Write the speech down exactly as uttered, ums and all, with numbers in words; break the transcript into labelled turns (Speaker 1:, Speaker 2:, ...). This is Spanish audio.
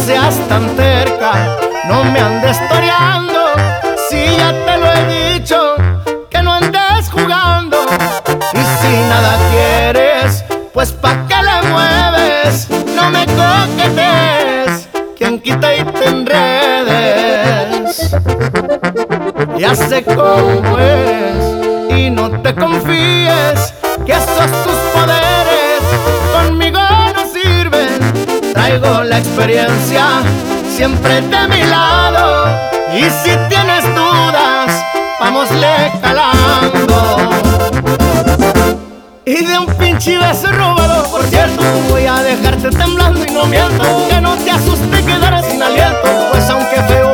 Speaker 1: seas tan terca, no me andes toreando. Si ya te lo he dicho, que no andes jugando. Y si nada quieres, pues pa' qué le mueves. No me coquetees, quien quita y te enredes. Ya sé cómo es y no te confíes, que esos tus poderes conmigo no sirven. Traigo la experiencia siempre de mi lado, y si tienes dudas, vámosle calando. Y de un pinche beso robado, por cierto, voy a dejarte temblando y no miento, que no te asuste quedar sin aliento, pues aunque feo